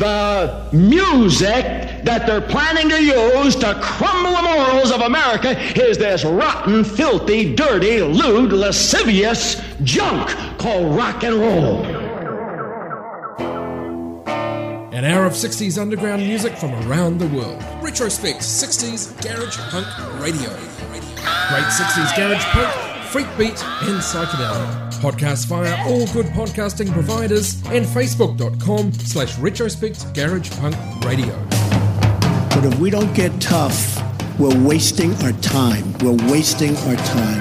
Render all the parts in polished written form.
the music that they're planning to use to crumble the morals of America is this rotten, filthy, dirty, lewd, lascivious junk called rock and roll. An hour of 60s underground music from around the world. Retrospect 60s Garage Punk Radio. Great 60s Garage Punk, Freak Beat and Psychedelia. Podcast via all good podcasting providers and facebook.com/Retrospect Garage Punk Radio. But if we don't get tough, we're wasting our time. We're wasting our time.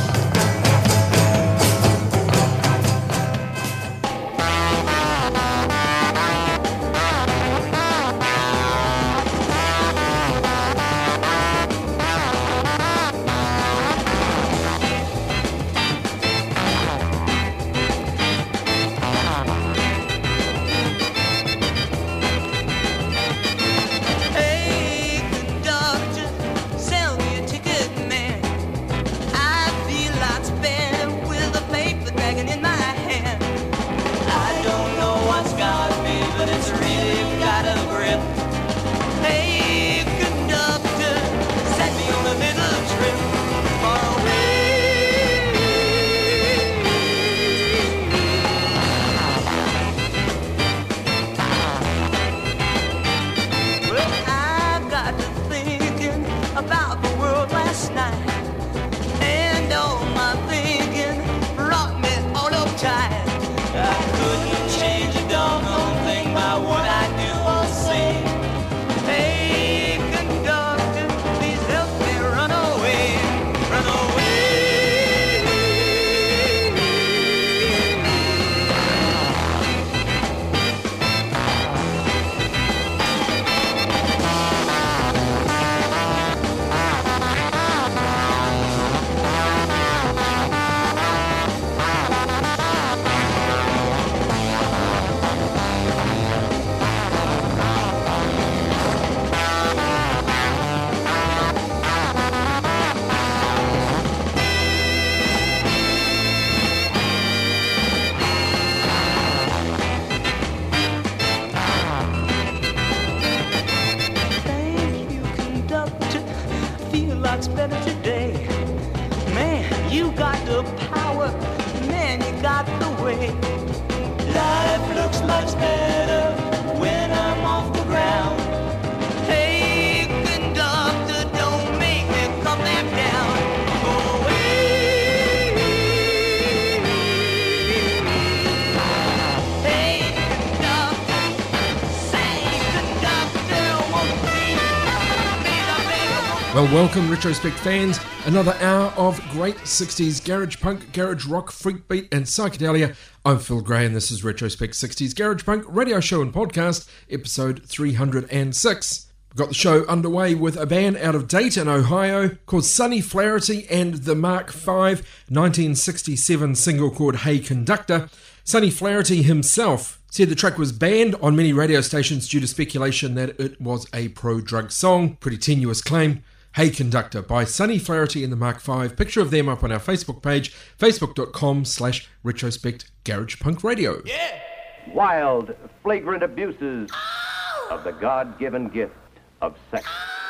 Well, welcome Retrospect fans, another hour of great 60s garage punk, garage rock, freak beat and psychedelia. I'm Phil Gray and this is Retrospect 60s Garage Punk radio show and podcast, episode 306. We've got the show underway with a band out of Dayton, Ohio called Sonny Flaherty and the Mark V 1967 single called Hey Conductor. Sonny Flaherty himself said the track was banned on many radio stations due to speculation that it was a pro-drug song. Pretty tenuous claim. Hey Conductor by Sonny Flaherty and the Mark V. Picture of them up on our Facebook page, facebook.com/Retrospect Garage Punk Radio. Yeah! Wild, flagrant abuses of the God-given gift of sex.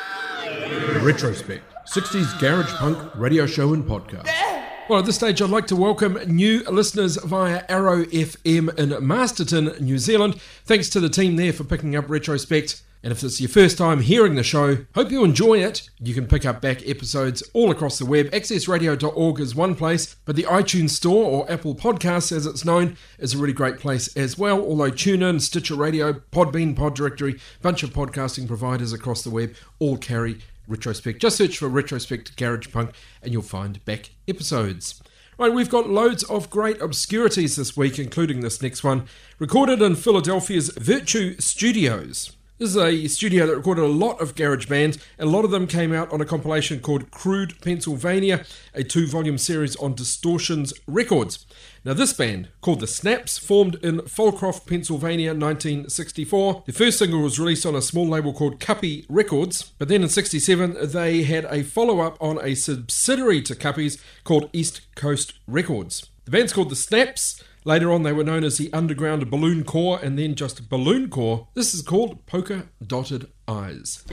Retrospect 60s Garage Punk radio show and podcast. Well, at this stage, I'd like to welcome new listeners via Arrow FM in Masterton, New Zealand. Thanks to the team there for picking up Retrospect. And if it's your first time hearing the show, hope you enjoy it. You can pick up back episodes all across the web. accessradio.org is one place, but the iTunes Store, or Apple Podcasts as it's known, is a really great place as well. Although TuneIn, Stitcher Radio, Podbean, Pod Directory, bunch of podcasting providers across the web all carry Retrospect. Just search for Retrospect Garage Punk and you'll find back episodes. Right, we've got loads of great obscurities this week, including this next one, recorded in Philadelphia's Virtue Studios. This is a studio that recorded a lot of garage bands, and a lot of them came out on a compilation called Crude Pennsylvania, a 2-volume series on Distortions Records. Now this band, called The Snaps, formed in Falcroft, Pennsylvania, 1964. The first single was released on a small label called Cuppy Records, but then in 67 they had a follow-up on a subsidiary to Cuppy's called East Coast Records. The band's called The Snaps. Later on, they were known as the Underground Balloon Corps and then just Balloon Corps. This is called Polka Dotted Eyes.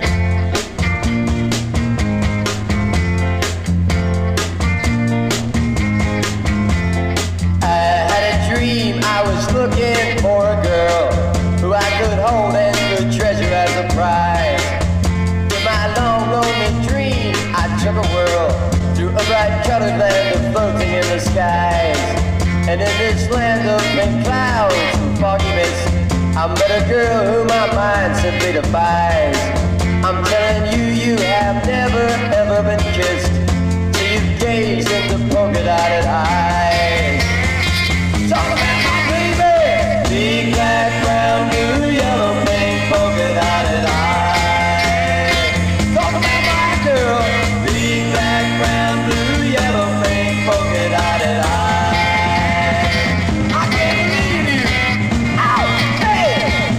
I was looking for a girl who I could hold and could treasure as a prize. In my long, lonely dream, I took a whirl through a bright colored land of floating in the skies. And in this land of pink clouds and foggy mist, I met a girl who my mind simply defies. I'm telling you, you have never, ever been kissed till you gaze into polka-dotted eyes. Talk about my baby, big black, brown, blue, yellow, pink, polka-dotted eyes. Talk about my girl, big black, brown, blue, yellow, pink, polka-dotted eyes. I can't believe you. Ow, hey!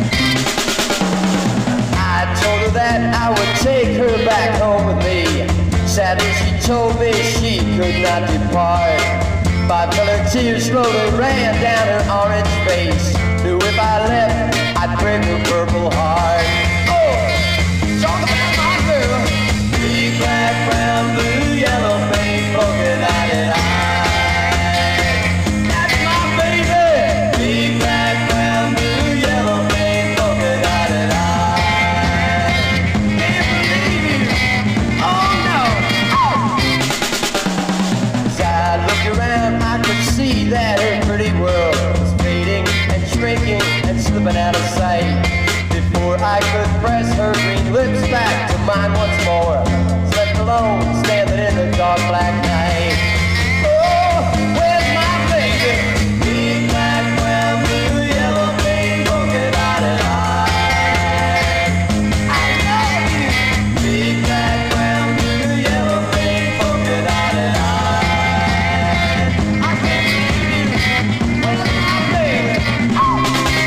I told her that I would take her back home with me. Sadly, she told me she could not depart. Five-colored tears slowly ran down her orange face. Knew if I left, I'd break her purple heart. Oh, talk about my girl. Big black, brown, blue, yellow, pink, polka-dotted eyes. That's my baby. Big black, brown, blue, yellow, pink, polka-dotted eyes. Can't believe you. Oh no. Oh. As I looked around, I could see that her pretty world was fading and shrinking and slipping out of sight. Before I could press her green lips back to mine once more, left alone, standing in the dark black night. Oh, where's my baby? Big black, brown, blue, yellow, pink, polka-dotted eyes. I love you. Big black, brown, blue, yellow, pink, polka-dotted eyes. I can't believe you. Where's my baby? Oh.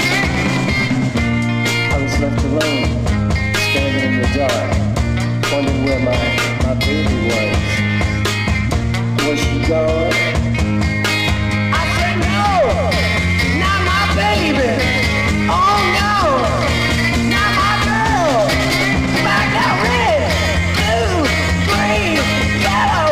I was left alone, standing in the dark, wondering where my baby was. Was she gone? I said no, not my baby. Oh no, not my girl. Back that red, blue, green, yellow.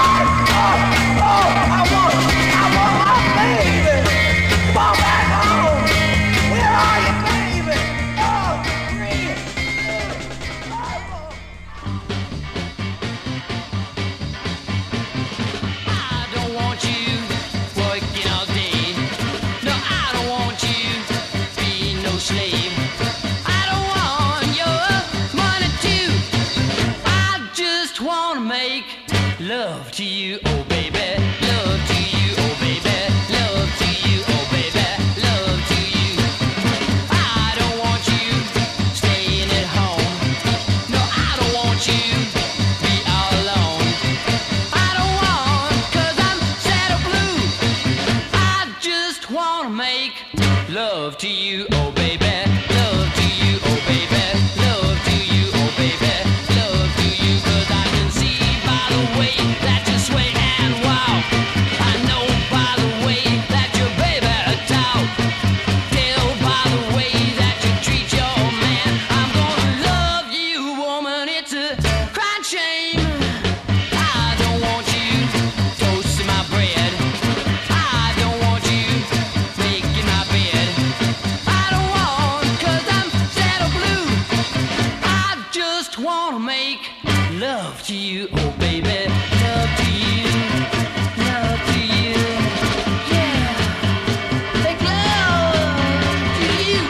I want my baby. Come on back home. Where are you, baby? Oh, green, blue, purple. I don't want you working all day. No, I don't want you being no slave. I don't want your money too. I just want to make love to you, oh baby. Love to you, oh baby. Love to you, oh baby. Love to you. I don't want you staying at home. No, I don't want you be all alone. I don't want, 'cause I'm sad or blue. I just want to make love to you, oh baby. Love to you, oh baby. Love to you, oh baby. Love to you, 'cause I can see by the way that you sway and walk. I know by the way that your baby talk. Tell by the way that you treat your man. I'm gonna love you, woman. It's a crying shame. I don't want you toasting my bread. I don't want you making my bed. I don't want, 'cause I'm sad or blue. I just want to make love to you, oh baby. Love to you. Love to you. Yeah. Make love to you.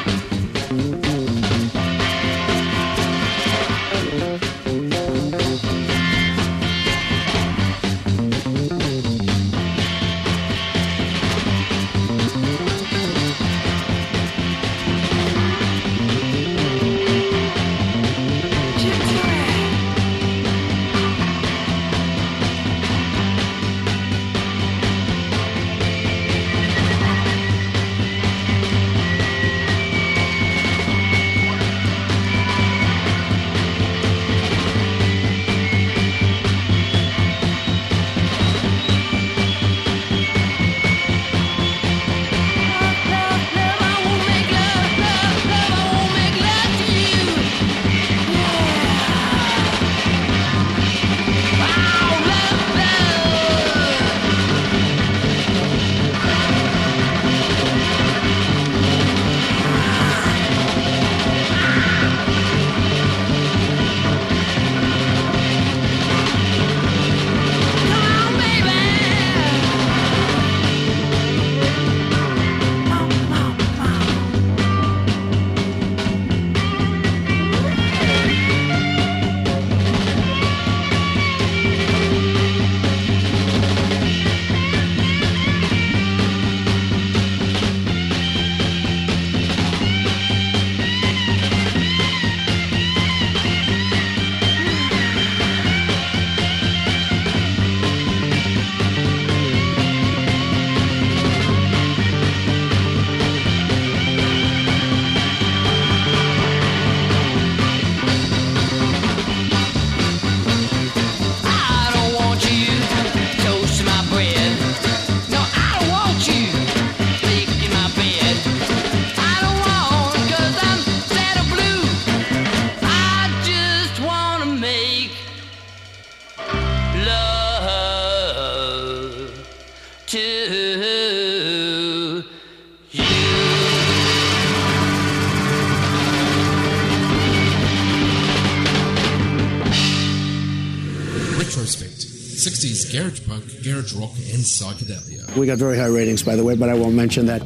garage punk, garage rock, and psychedelia. We got very high ratings, by the way, but I won't mention that.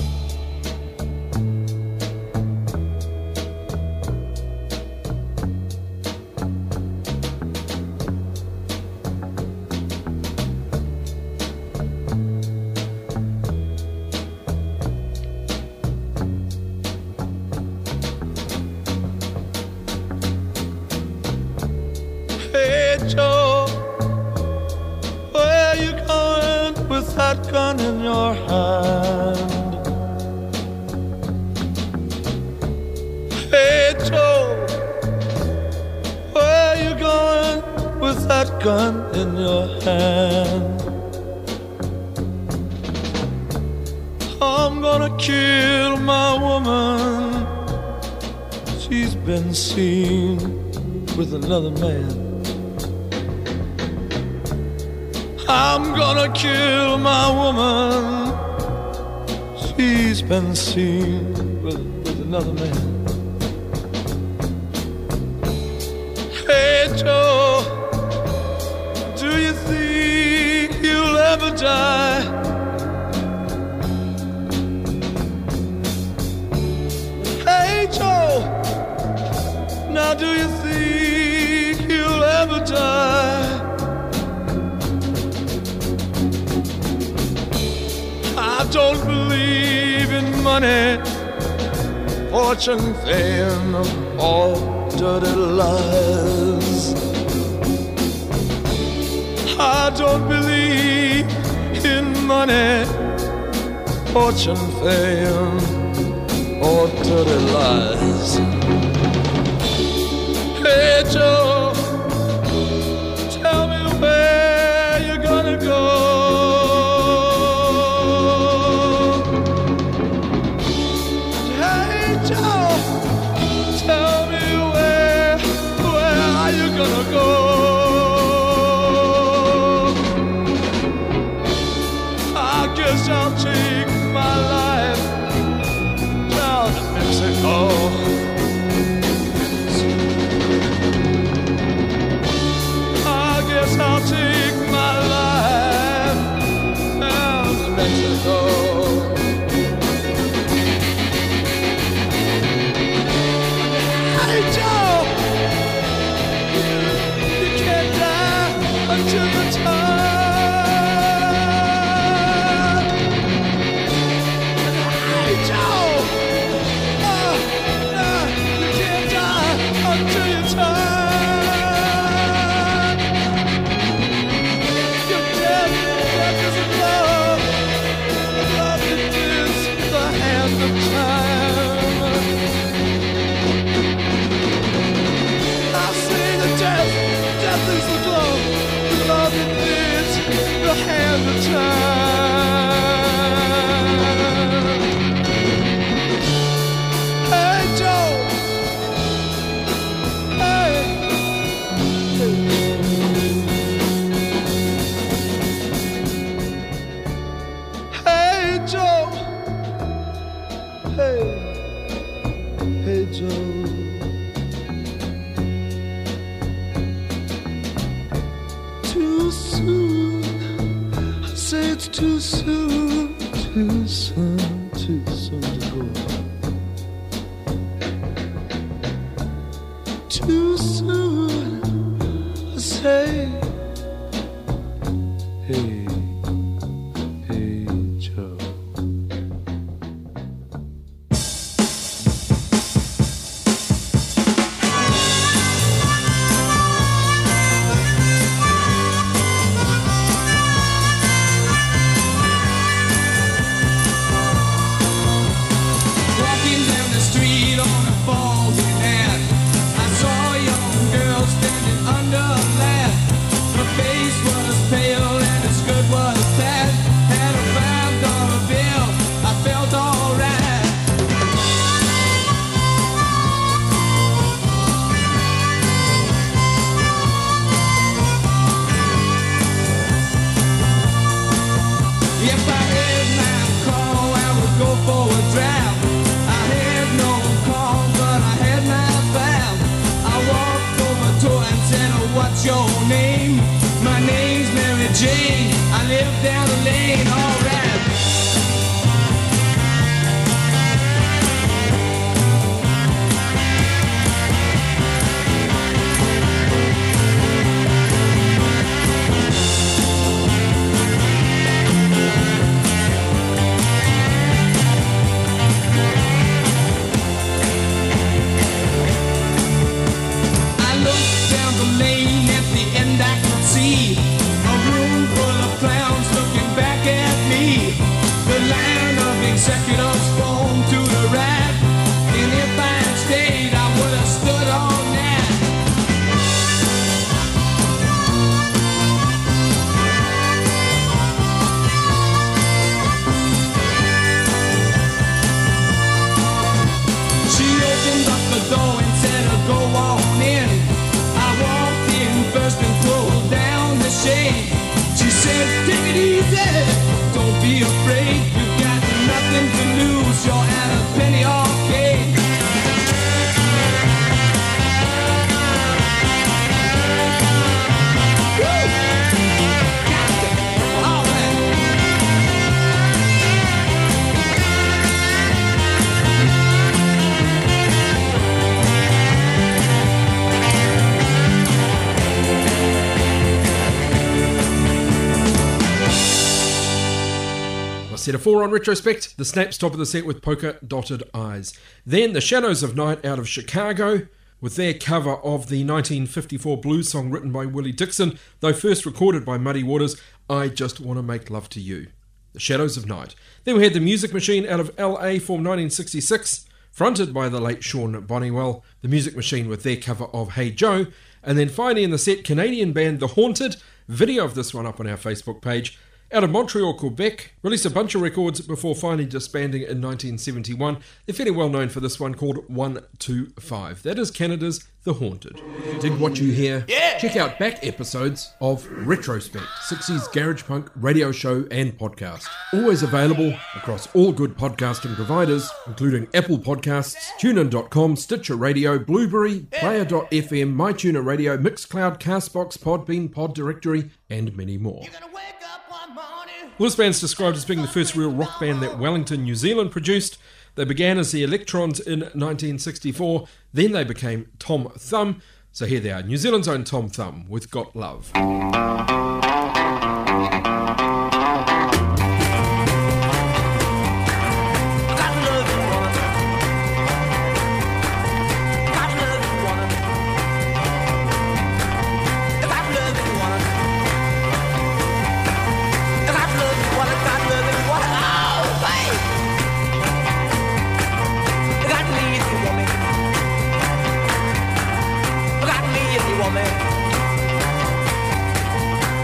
Hey Joe, where you going with that gun in your hand? Hey Joe, where you going with that gun in your hand? I'm gonna kill my woman. She's been seen with another man. I'm gonna kill my woman. She's been seen with another man. Hey Joe, do you think you'll ever die? Hey Joe, now do you think you'll ever die? I don't believe in money, fortune, fame, or dirty lies. I don't believe in money, fortune, fame, or dirty lies. Hey Joe, tell me where you're gonna go. Hey Joe, tell me where are you gonna go? I guess I'll take my life down to Mexico. I'll take my life down to Mexico. Hey Joe, you can't die until the time. Hey Joe, you can't die until your time. Death is the glow, the love that bids the hand of time. Hey Joe, hey, hey Joe, hey, hey Joe. Too soon, I say it's too soon, too soon, too soon to go. Too soon, I say, hey, hey Joe. Under a lamp, down the lane, alright. Executives phone to the right, and if I had stayed, I would have stood all night. She opened up the door and said, "Go on in." I walked in first and pulled down the shade. She said, "Take it easy, don't be afraid. You got nothing to lose, you're at a penny arcade." Woo! Gotcha. All right. Set of 4 on Retrospect, the Snaps top of the set with Polka Dotted Eyes. Then the Shadows of Night out of Chicago with their cover of the 1954 blues song written by Willie Dixon, though first recorded by Muddy Waters, I Just Want to Make Love to You. The Shadows of Night. Then we had the Music Machine out of LA from 1966, fronted by the late Sean Bonnewell, the Music Machine with their cover of Hey Joe. And then finally in the set, Canadian band The Haunted, video of this one up on our Facebook page. Out of Montreal, Quebec, released a bunch of records before finally disbanding in 1971. They're fairly well known for this one called 125. That is Canada's The Haunted. Dig what you hear? Yeah! Check out back episodes of Retrospect, 60s garage punk radio show and podcast. Always available across all good podcasting providers, including Apple Podcasts, TuneIn.com, Stitcher Radio, Blueberry, Player.fm, MyTuner Radio, Mixcloud, Castbox, Podbean, Pod Directory, and many more. Well, this band's described as being the first real rock band that Wellington, New Zealand produced. They began as the Electrons in 1964, then they became Tom Thumb. So here they are, New Zealand's own Tom Thumb with Got Love. Woman.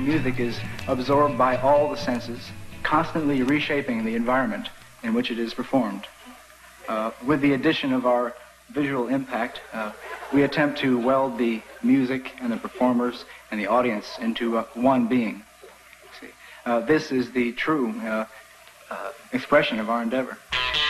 music is absorbed by all the senses, constantly reshaping the environment in which it is performed. With the addition of our visual impact, we attempt to weld the music and the performers and the audience into one being. This is the true expression of our endeavor.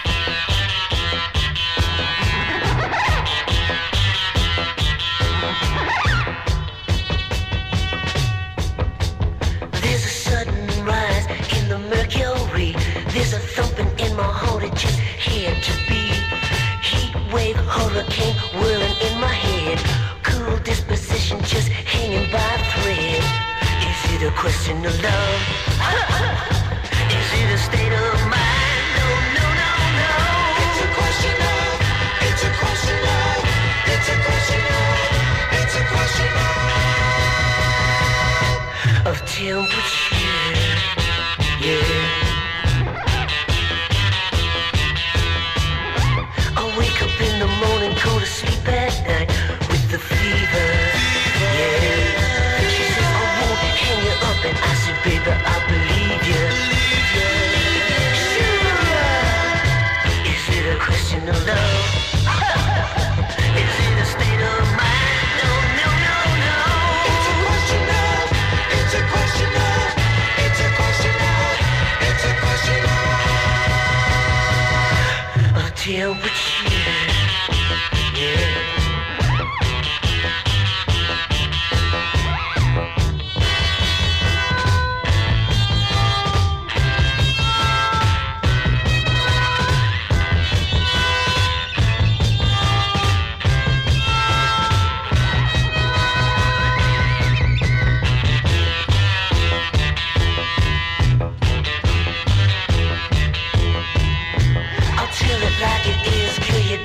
There's a sudden rise in the mercury. There's a thumping in my heart, it just had to be. Heat wave, hurricane, whirling in my head. Cool disposition just hanging by a thread. Is it a question of love? Is it a state of mind? No, no, no, no. It's a question of, it's a question of, it's a question of, it's a question of temperature, yeah. I wake up in the morning, go to sleep at night with the fever, yeah. She says I won't hang you up, and I said, baby, I believe you. Sure. Is it a question of love? Is it a state of mind? No, no, no, no. It's a question of, it's a question of, it's a question of, it's a question of temperature, yeah. I'll tell it like it is, kill you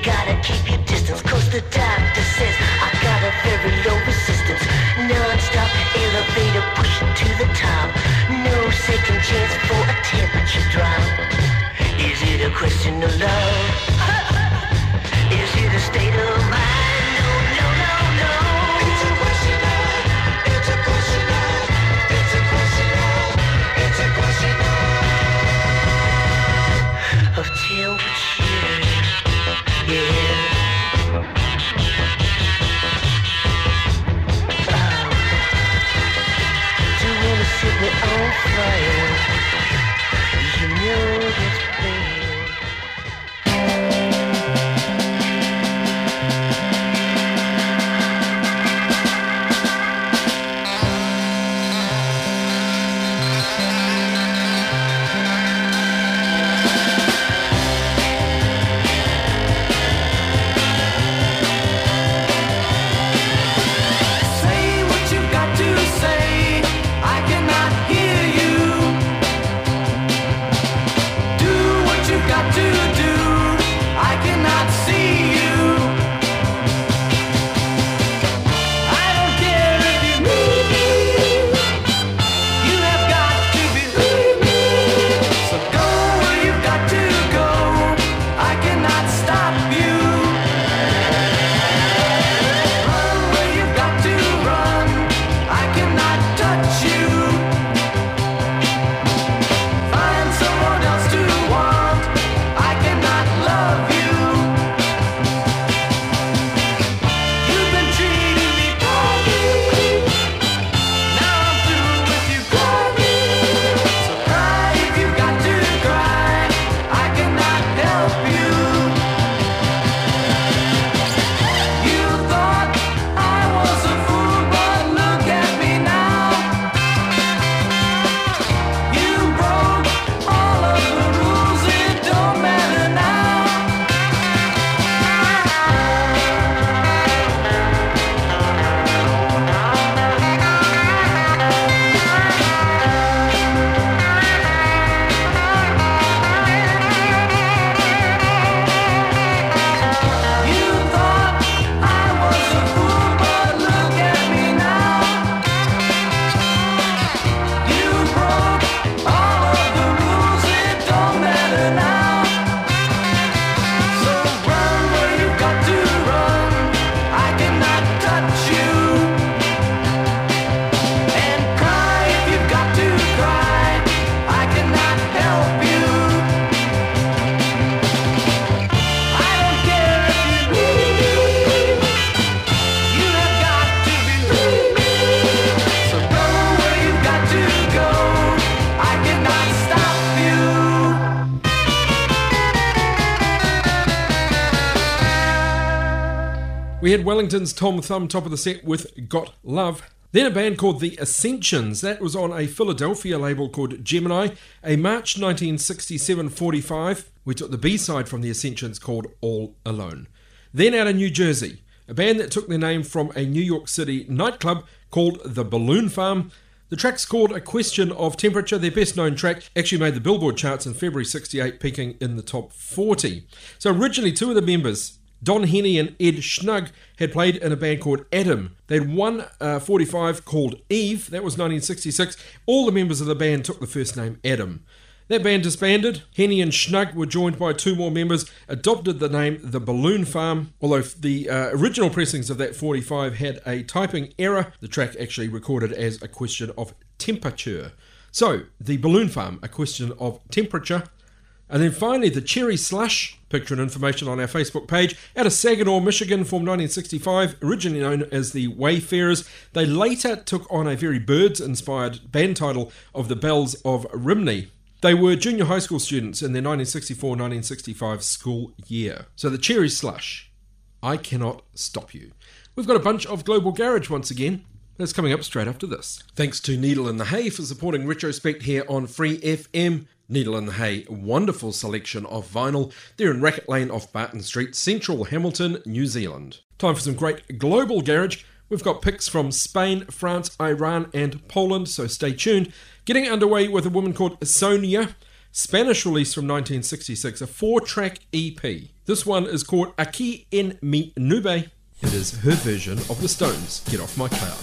had Wellington's Tom Thumb top of the set with Got Love. Then a band called The Ascensions. That was on a Philadelphia label called Gemini, a March 1967 45. We took the B-side from The Ascensions called All Alone. Then out of New Jersey, a band that took their name from a New York City nightclub called The Balloon Farm. The track's called A Question of Temperature. Their best known track actually made the Billboard charts in February 68, peaking in the top 40. So originally two of the members, Don Henny and Ed Schnugg, had played in a band called Adam. They had one 45 called Eve. That was 1966. All the members of the band took the first name Adam. That band disbanded. Henny and Schnugg were joined by two more members, adopted the name The Balloon Farm. Although the original pressings of that 45 had a typing error, the track actually recorded as A Question of Temperature. So, The Balloon Farm, A Question of Temperature. And then finally, the Cherry Slush, picture and information on our Facebook page, out of Saginaw, Michigan, formed 1965, originally known as the Wayfarers. They later took on a very Birds-inspired band title of the Bells of Rimney. They were junior high school students in their 1964-1965 school year. So the Cherry Slush, I Cannot Stop You. We've got a bunch of Global Garage once again. That's coming up straight after this. Thanks to Needle in the Hay for supporting Retrospect here on Free FM. Needle in the Hay, wonderful selection of vinyl. They're in Racket Lane off Barton Street, Central Hamilton, New Zealand. Time for some great Global Garage. We've got picks from Spain, France, Iran and Poland, so stay tuned. Getting underway with a woman called Sonia, Spanish release from 1966, a 4-track EP. This one is called Aquí en mi nube. It is her version of the Stones' Get Off My Cloud.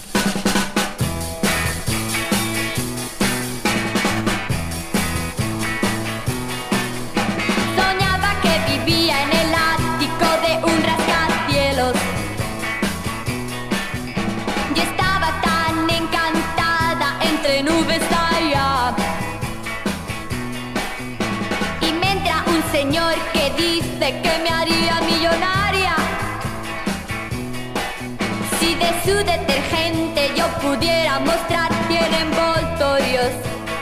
Que me haría millonaria si de su detergente yo pudiera mostrar 100 envoltorios.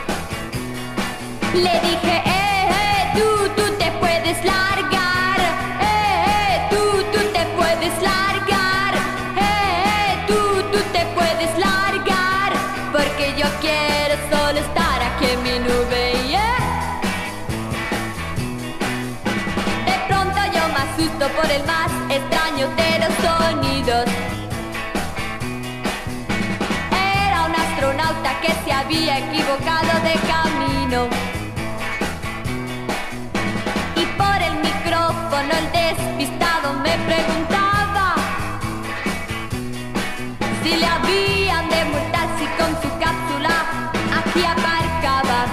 Le dije, tú te puedes largar, tú te puedes largar, tú te puedes largar, porque yo quiero solo estar aquí en mi nube, por el más extraño de los sonidos. Era un astronauta que se había equivocado de camino. Y por el micrófono el despistado me preguntaba si le habían de multar si con su cápsula aquí aparcaba.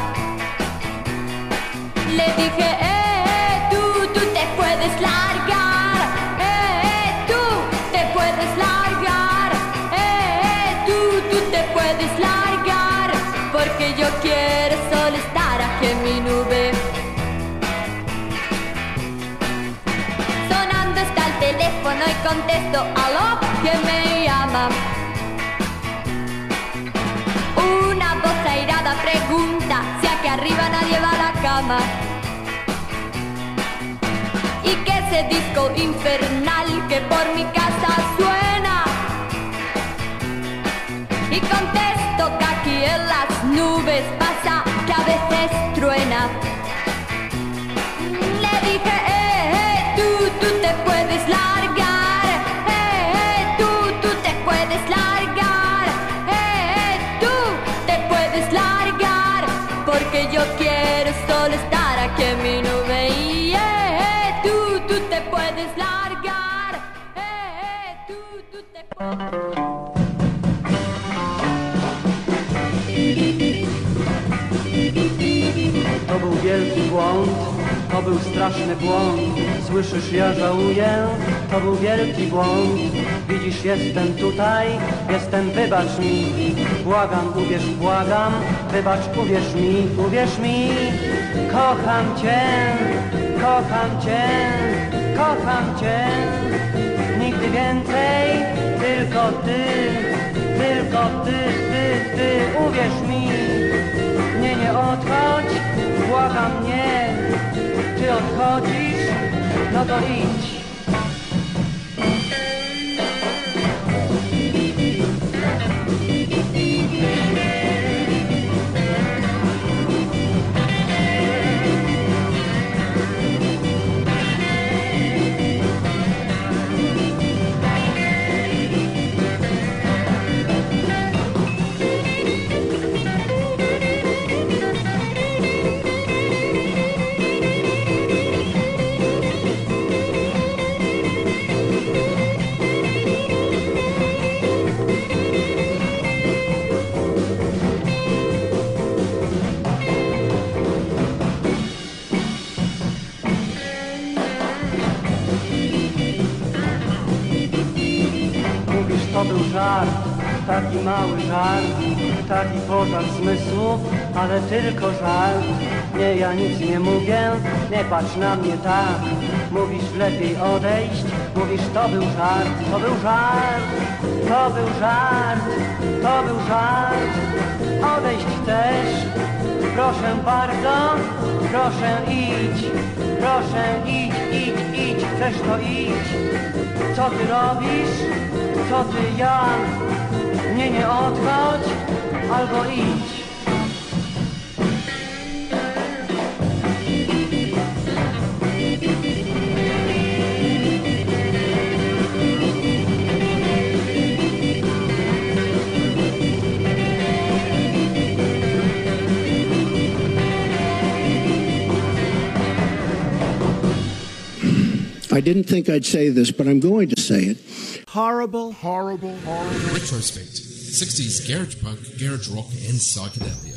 Le dije, tú te puedes largar, tú te puedes largar, tú te puedes largar, porque yo quiero solo estar aquí en mi nube. Sonando está el teléfono y contesto, aló, ¿quién me llama? Una voz airada pregunta si aquí arriba nadie va a la cama. Y que ese disco infernal que por mi casa suena. Y contesto que aquí en las nubes pasa que a veces truena. Le dije, tú te puedes largar, tú te puedes largar, tú te puedes largar, porque yo quiero solo estar aquí en mi nube. Tú te puedes largar, tú te puedes... To był wielki błąd, to był straszny błąd. Słyszysz, ja żałuję, to był wielki błąd. Widzisz, jestem tutaj, jestem, wybacz mi. Błagam, uwierz, błagam, wybacz, uwierz mi. Kocham cię, kocham cię, kocham cię. Nigdy więcej, tylko ty, uwierz mi. Nie odchodź, błagam mnie. Ty odchodzisz, no to idź. żart, taki mały żart, taki pożar zmysłów, ale tylko żart. Nie, ja nic nie mówię, nie patrz na mnie tak. Mówisz lepiej odejść, mówisz to był żart, to był żart, to był żart, to był żart. Odejść chcesz? Proszę bardzo, proszę idź, idź, chcesz to idź. Co ty robisz? Co ty, ja? Nie odchodź, albo idź. I didn't think I'd say this, but I'm going to say it. Horrible. Retrospect. 60s garage punk, garage rock and psychedelia.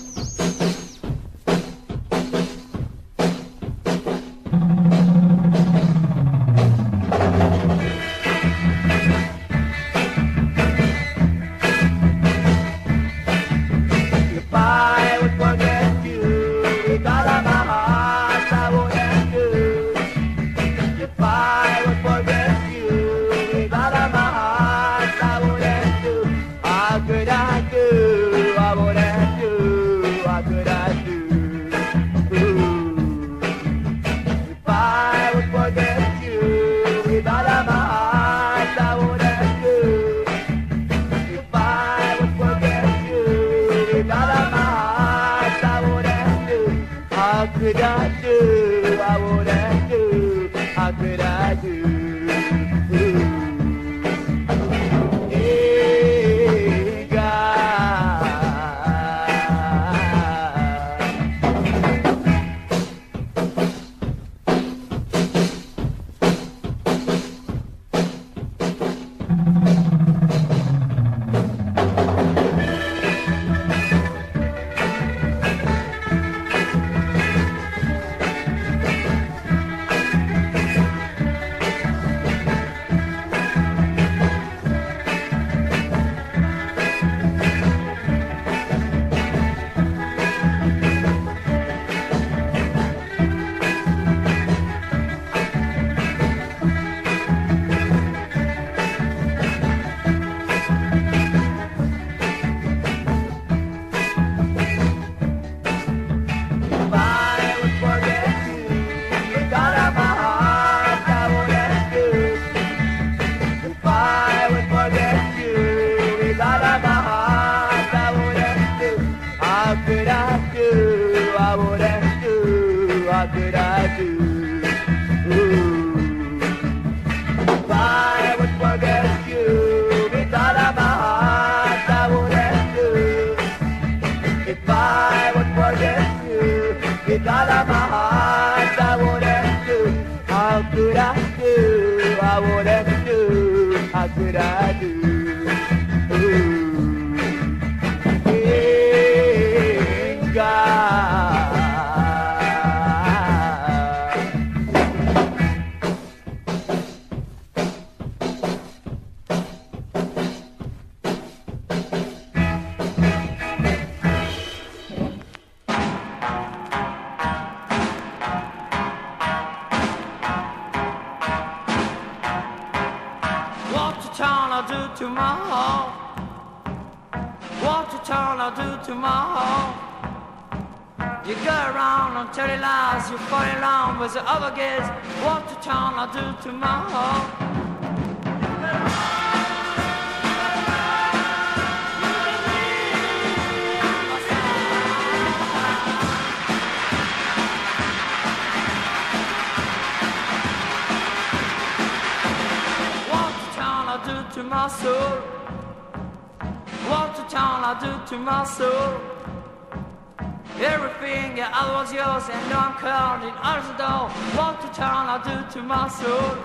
Everything, yeah, I was yours, and now I'm counting others the door. What the town I do to my soul.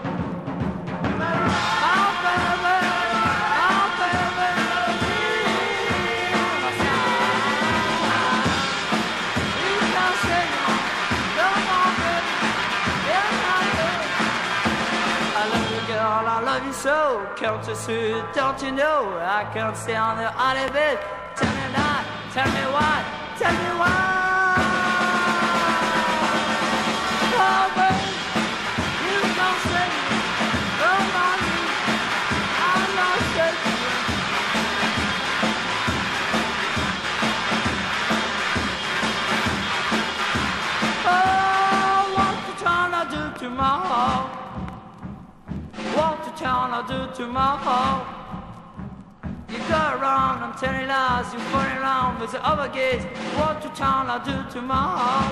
Oh, baby, oh, baby. You can't say no, come on, baby. Yeah, I love you, girl, I love love you so. Country sweet, don't you know? I can't stay on the other bed. Tell me not, tell me why, tell me why. Oh, baby, you don't say, oh, mommy, I'm not shaking. Oh, what the town I do to my heart? What the town I do to my heart? You go around, I'm telling lies, you're funny around with the other gays. What the town I do to my heart?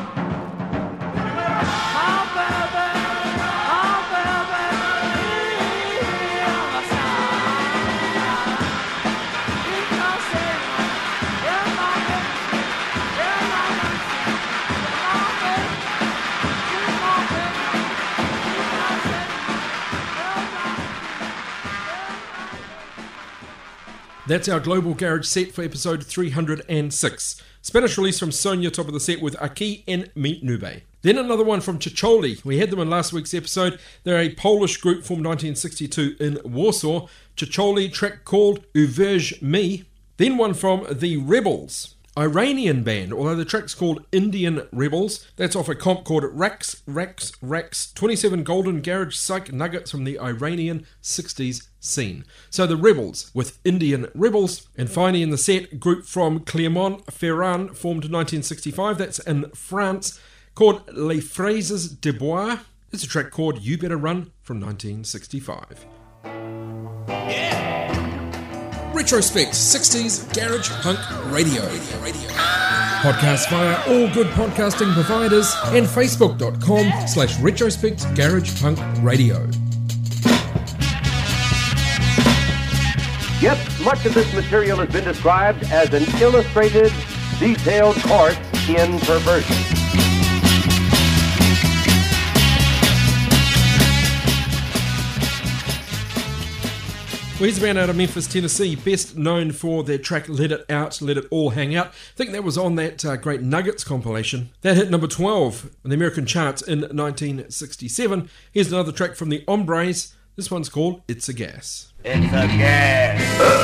Oh, baby, oh, baby, on my side. You can't say, yeah, my baby, yeah, my baby, yeah, my baby, you can't say, yeah, my That's our Global Garage set for episode 306. Spanish release from Sonia, top of the set with Aquí en mi nube. Then another one from Chicholi. We had them in last week's episode. They're a Polish group formed 1962 in Warsaw. Chicholi, track called Uwierz mi. Then one from The Rebels, Iranian band, although the track's called Indian Rebels. That's off a comp called Racks, 27 Golden Garage Psych Nuggets from the Iranian 60s scene. So the Rebels with Indian Rebels. And finally in the set, group from Clermont-Ferrand, formed in 1965. That's in France, called Les Fraises de Bois. It's a track called You Better Run from 1965. Retrospect 60s Garage Punk Radio. Podcast via all good podcasting providers and facebook.com/Retrospect Garage Punk Radio. Yet, much of this material has been described as an illustrated, detailed course in perversion. Well, he's a band out of Memphis, Tennessee, best known for their track Let It Out, Let It All Hang Out. I think that was on that great Nuggets compilation. That hit number 12 in the American charts in 1967. Here's another track from the Hombres. This one's called It's a Gas. It's a gas.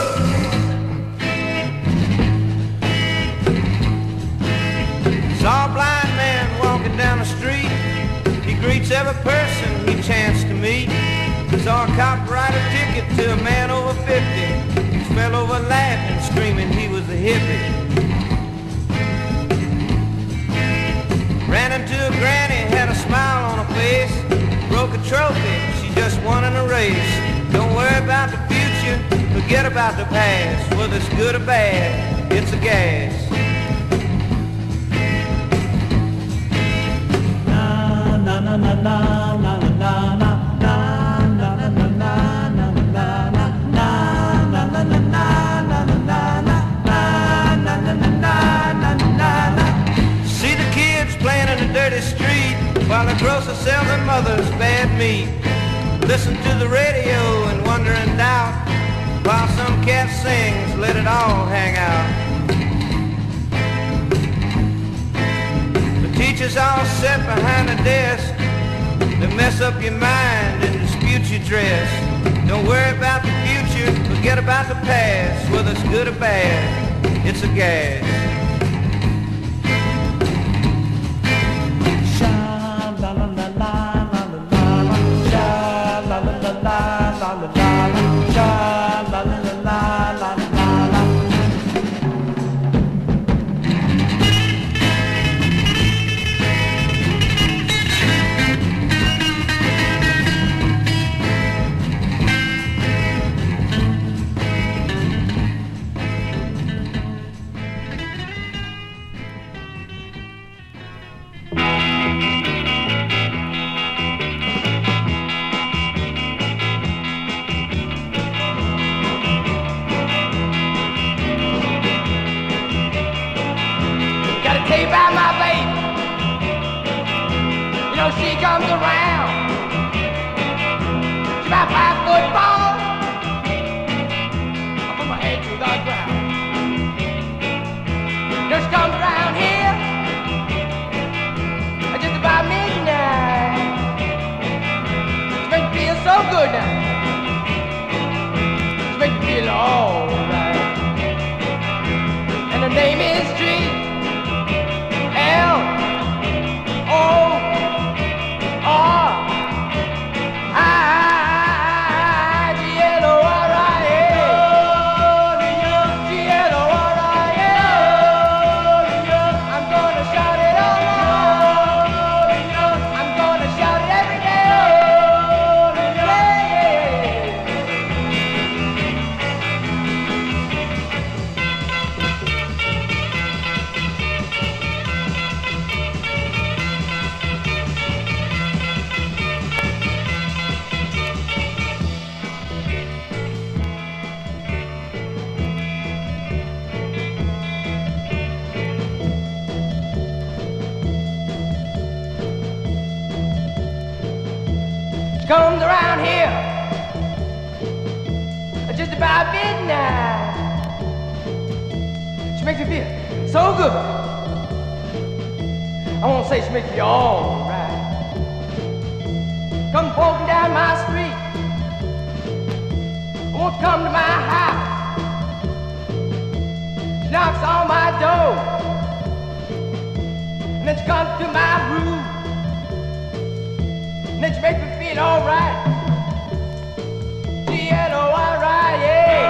Saw a blind man walking down the street. He greets every person he chanced to meet. Saw a cop write a ticket to a man over 50. He fell over laughing, screaming he was a hippie. Ran into a granny, had a smile on her face. Broke a trophy, she just won in a race. Don't worry about the future, forget about the past. Whether it's good or bad, it's a gas. Na na na na na na na na. See the kids playing in the dirty street while the grocer sells their mother's bad meat. Listen to the radio and wonder and doubt while some cat sings, let it all hang out. The teachers all sit behind the desk. They mess up your mind and dispute your dress. Don't worry about the future, forget about the past. Whether it's good or bad, it's a gas. She comes around, she's about 5 foot tall. I put my head to the ground. Just comes around here just about midnight. She makes me feel so good now. She comes around here just about midnight. She makes me feel so good. I won't say she makes me all right. Come walking down my street. Won't come to my house. She knocks on my door. And then she comes to my room. And then she makes me feel alright. G-L-O-R-I, yeah.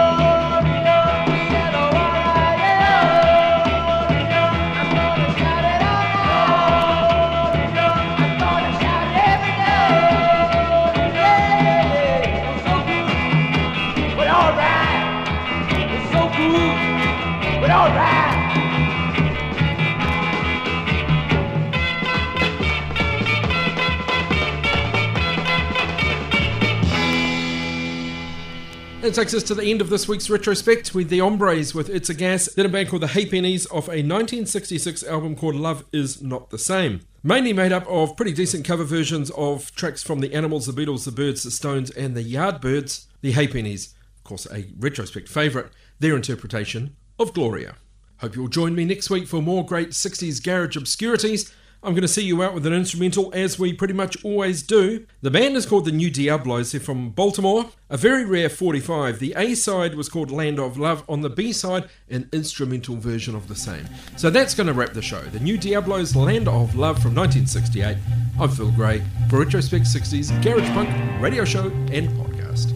G-L-O-R-I, yeah. I'm gonna shout it all night. I'm gonna shout it every day. Yeah, it's so good, but alright. It's so good, but alright. That takes us to the end of this week's retrospect with the Hombres with It's a Gas, then a band called the Halfpennies off a 1966 album called Love Is Not the Same. Mainly made up of pretty decent cover versions of tracks from the Animals, the Beatles, the Byrds, the Stones and the Yardbirds, the Halfpennies, of course a retrospect favourite, their interpretation of Gloria. Hope you'll join me next week for more great 60s garage obscurities. I'm going to see you out with an instrumental, as we pretty much always do. The band is called the New Diablos. They're from Baltimore. A very rare 45. The A-side was called Land of Love. On the B-side, an instrumental version of the same. So that's going to wrap the show. The New Diablos, Land of Love from 1968. I'm Phil Gray for Retrospect 60s Garage Punk radio show and podcast.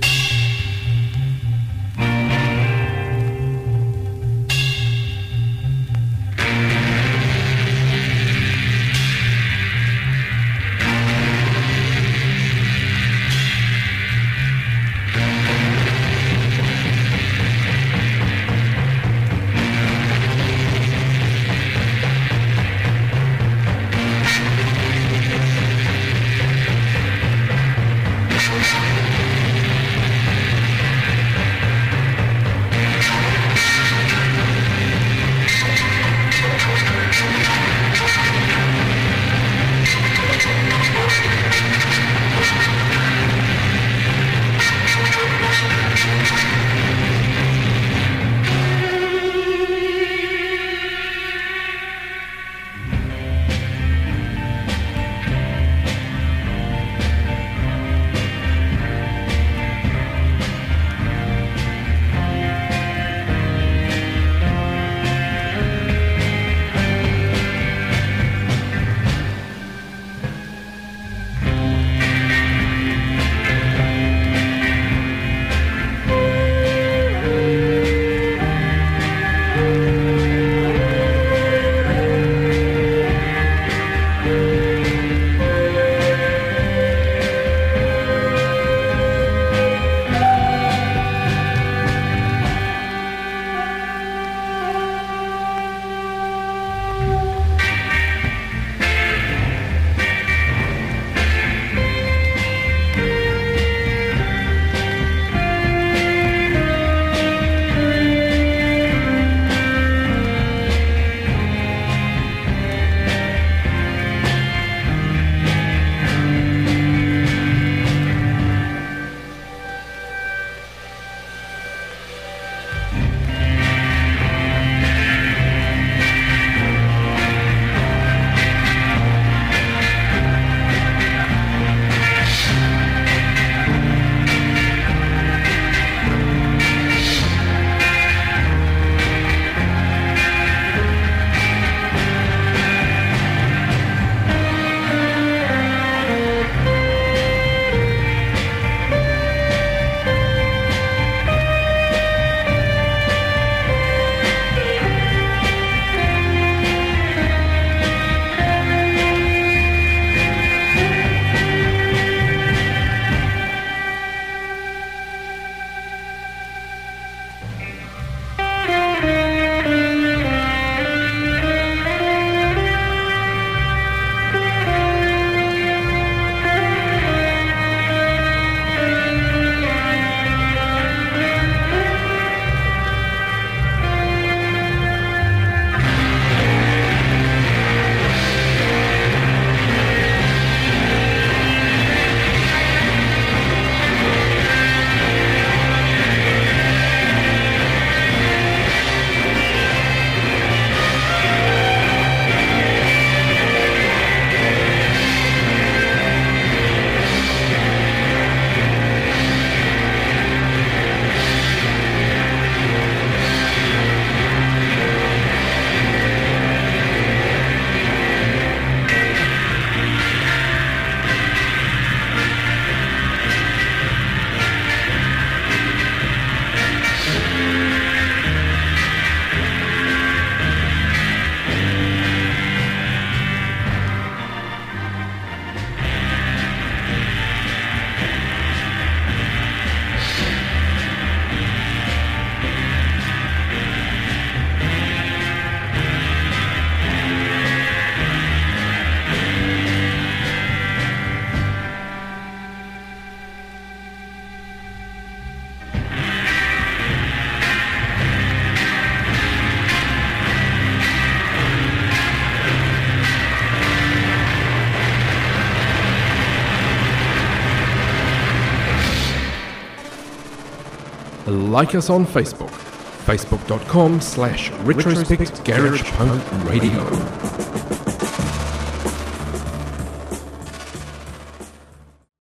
like us on Facebook, facebook.com/retrospect garage punk radio.